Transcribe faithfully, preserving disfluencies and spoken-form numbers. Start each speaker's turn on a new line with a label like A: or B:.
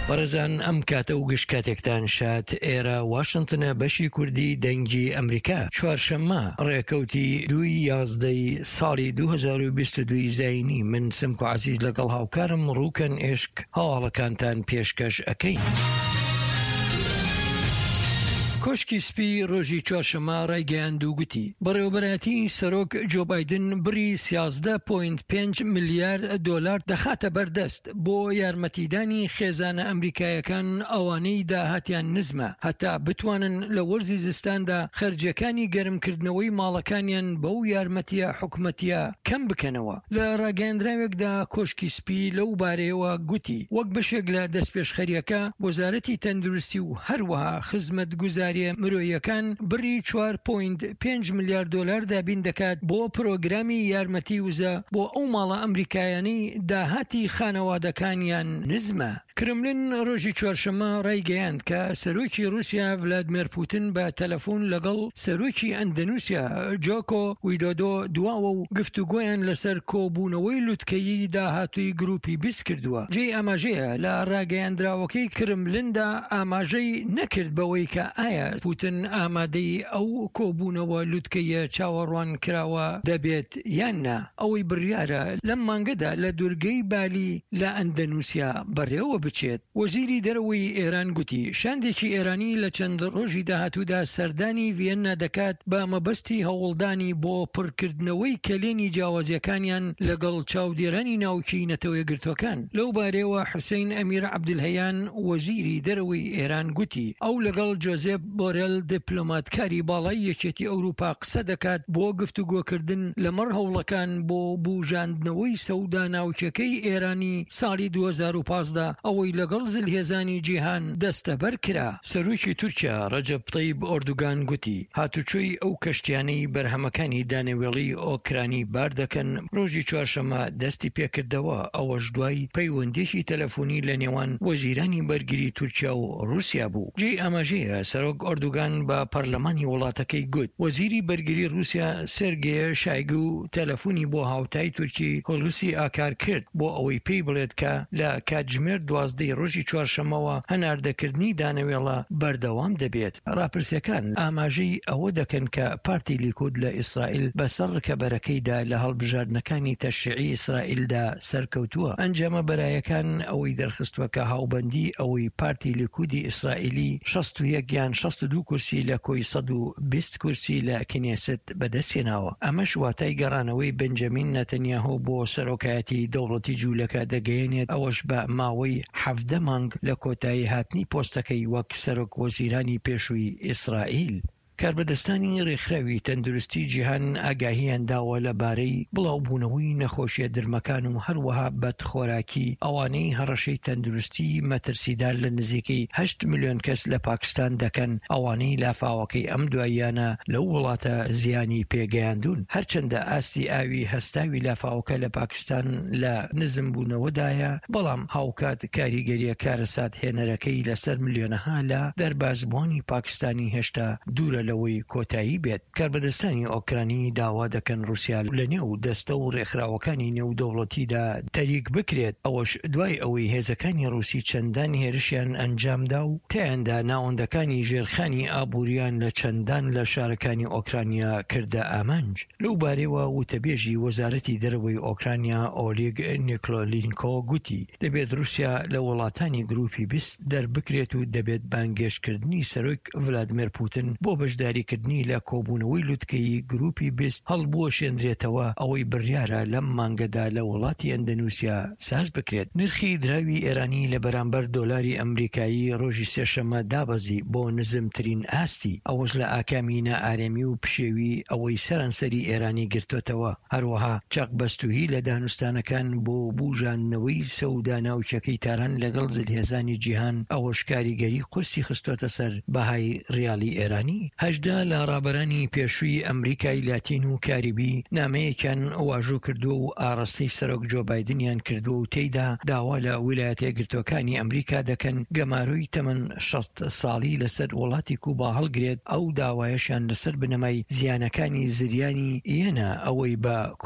A: بەڕێزان ئەم کاتە و گشت کاتێکتان شات ئێرە واشنتنە بەشی کوردی دەنگی ئەمریکا چوارشەممە ڕێکەوتی دووی یازدەی ساڵی دوو هەزار و بیست و دوو زاینی من سمک و عزیز لەگەڵ هاوکارم ڕووکەن ئێشک هەواڵەکانتان پێشکەش ئەەکەین. کۆشکی سپی ڕۆژی چوارشەممە ڕایگەیاند و گوتی بەڕێوەبەرەتی سەرۆک جۆ بایدن بڕی سیازدە پۆینت پێنج ملیار دۆلار دەخاتە بەردەست بۆ یارمەتیدانی خێزانە ئەمریکایەکان ئەوانەی داهاتیان نزمە هەتا بتوانن لە وەرزی زستاندا خەرجەکانی گەرمکردنەوەی ماڵەکانیان بەو یارمەتیە حکومەتیە کەم بکەنەوە. لە ڕاگەیاندراوێکدا کۆشکی سپی لەو بارەیەوە گوتی وەک بەشێک لە دەستپێشخەریەکە وەزارەتی تەندروستی و هەروەها خزمەتگوزاری مرۆیەکان بڕی چوار پۆینت پێنج ملیار دۆلار دابین دەکات بۆ پرۆگرامی یارمەتی وزە بۆ ئەو ماڵە ئەمریکایانی داهاتی خانەوادەکانیان نزمە. کرملین ڕۆژی چوارشەممە ڕایگەیاند کە سەرۆکی رووسیا ڤلادیمیر پوتین بە تەلەفۆن لەگەڵ سەرۆکی ئەندەنوسیا جۆکۆ ویدۆدۆ دواوە و گفتوگۆیان لەسەر کۆبوونەوەی لوتکەیی داهاتووی گروپی بیست کردووە. جێی ئاماژەیە لە ڕاگەیاندراوەکەی کرملیندا ئاماژەی نەکرد بەوەی کە ئایا پوتین ئامادەی ئەو کۆبوونەوە لوتکەیە چاوەڕوان کراوە دەبێت یان نا. ئەوەی بڕیارە لەم مانگەدا لە دوورگەی بالی لە ئەندەنوسیا بەڕێوە بچێت. وەزیری دەرەوەی ئێران گوتی شاندێکی ئێرانی لە چەند ڕۆژی داهاتوودا سەردانی ڤێننا دەکات بە مەبەستی هەوڵدانی بۆ پڕکردنەوەی کەلێنی جیاوازیەکانیان لەگەڵ چاودێرانی ناوچەی نەتەوە یەکگرتووەکان. لەو بارەیەوە حوسێن ئەمیر عەبدولهەیان وەزیری دەرەوەی ئێران گوتی ئەو لەگەڵ جۆزێپ بۆرێل دیپلۆماتکاری باڵای یەکێتی ئەوروپا قسە دەکات بۆ گفتوگۆکردن لەمەڕ هەوڵەکان بۆ بوژاندنەوەی سەودا ناوچەکەی ئێرانی ساڵی دوو هەزار و پانزدە ئەوەی لەگەڵ زلهێزانی جیهان دەستەبەر کرا. سەرۆکی تورکیا ڕەجەب تەیب ئۆردوگان گوتی هاتوچۆی ئەو کەشتیانەی بەرهەمەکانی دانەوێڵی ئۆکرانی بار دەکەن ڕۆژی چوارشەممە دەستی پێکردەوە. ئەوەش دوای پەیوەندیشی تەلەفۆنی لە نێوان وەزیرانی بەرگری تورکیا و رووسیا بوو. جێی ئاماژەیە سەرۆک ئۆردوگان بە پەرلەمانی وڵاتەکەی گوت وەزیری بەرگری رووسیا سێرگێ شایگو تەلەفۆنی بۆ هاوتای تورکی هۆلوسی ئاکار کرد بۆ ئەوەی پێی بڵێت کە لە کاتژمێر دوازدەی ڕۆژی چوارشەممەوە هەناردەکردنی دانەوێڵە بەردەوام دەبێت. ڕاپرسیەکان ئاماژەی ئەوە دەکەن کە پارتی لیکود لە ئیسرائیل بەسەر ڕکەبەرەکەیدا لە هەڵبژاردنەکانی تەشریعی ئیسرائیلدا سەرکەوتووە. ئەنجامە بەرایەکان ئەوەی دەرخستووە کە هاوبەندی ئەوەی پارتی لیکودی ئیسرائیلی شەست و یەک یان شەست و دوو کورسی لە کۆی سەد و بیست کورسی لە کنێست بەدەستێناوە. ئەمەش واتای گەڕانەوەی بنجەمین نەتەنیاهۆ بۆ سەرۆکایەتی دەوڵەتی جوولەکە دەگەیەنێت ئەوەش بە ماوەی حەڤدە مانگ لە کۆتایی هاتنی پۆستەکەی وەک سەرۆک وەزیرانی پێشووی ئیسرائیل. کاربەدەستانی ڕێکخراوی تەندروستی جیهان ئاگاهیان داوە لەبارەی بڵاوبوونەوەی نەخۆشیە درمەکان و هەروەها بەدخۆراکی ئەوانەی هەڕەشەی تەندروستی مەترسیدار لە نزیکەی هەشت ملیۆن کەس لە پاکستان دەکەن. ئەوانەی لافاوەکەی ئەم دواییانە لەو وڵاتە زیانی پێگەیاندون. هەرچەندە ئاستی ئاوی هەستاوی لافاوەکە لە پاکستان لە نزم بوونەوەدایە بەڵام هاوکات کاریگەریە کارەسات هێنەرەکەی لەسەر ملیۆنەها لە دەربازبوونی پاکستانی هێشتا دوورە لەوەی کۆتایی بێت. کاربەدەستانی ئۆکرانی داوا دەکەن رووسیا لە نێو دەستە و ڕێکخراوەکانی نێودەوڵەتیدا تەریک بکرێت. ئەوەش دوای ئەوەی هێزەکانی رووسی چەندان هێرشیان ئەنجامدا و تیاندا ناوەندەکانی ژێرخانی ئابووریان لە چەندان لە شارەکانی ئۆکرانیا کردە ئامانج. لەو بارەوە وتەبێژی وەزارەتی دەرەوەی ئۆکرانیا ئۆلیگ نیکۆلینکۆ گوتی دەبێت رووسیا لە وڵاتانی گروپی بیست دەربکرێت و دەبێت بانگێشکردنی سەرۆک ڤلادیمیر پوتین بۆ بەشداریکردنی لە کۆبوونەوەی لوتکەی گروپی بیست هەڵبوەشێنرێتەوە. ئەوەی بڕیارە لەم مانگەدا لە وڵاتی ئەندەنوسیا ساز بکرێت. نرخی دراوی ئێرانی لە بەرامبەر دۆلاری ئەمریکایی ڕۆژی سێشەممە دابەزی بۆ نزمترین ئاستی. ئەوەش لە ئاکامی نەئارێمی و پشێوی ئەوەی سەرانسەری ئێرانی گرتوتەوە. هەروەها چاقبەستوهی لە دانوستانەکان بۆ بوژاندنەوەی سەودا ناوچەکەی تاران لەگەڵ زلهێزانی جیهان ئەوەش کاریگەری قورسی خستۆتە سەر بەهای ریالی ئێرانی. هەژدا لە ڕابەرانی پێشووی ئەمریکای لاتین و کاریبی نامەیەکیان واژوو کردو و ئاڕاستەی سەرۆک جۆ بایدنیان کردو و تێیدا داوا لە ویلایەتە یەکگرتووەکانی ئەمریکا دەکەن گەماروی تەمەن شەست ساڵی لەسەر وڵاتی کوبا هەڵگرێت. ئەو داوایەشیان لەسەر بنەمای زیانەکانی زریانی ئێنە ئەوەی بە